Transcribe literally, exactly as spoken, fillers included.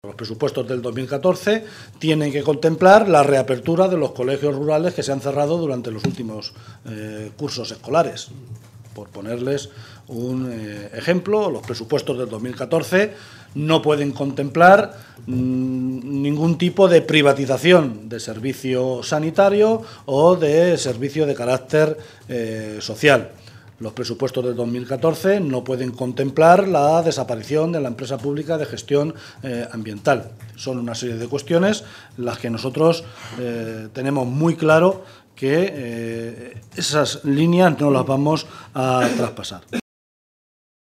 Los presupuestos del dos mil catorce tienen que contemplar la reapertura de los colegios rurales que se han cerrado durante los últimos eh, cursos escolares. Por ponerles un eh, ejemplo, los presupuestos del dos mil catorce no pueden contemplar mmm, ningún tipo de privatización de servicio sanitario o de servicio de carácter eh, social. Los presupuestos del dos mil catorce no pueden contemplar la desaparición de la empresa pública de gestión eh, ambiental. Son una serie de cuestiones en las que nosotros eh, tenemos muy claro que eh, esas líneas no las vamos a traspasar.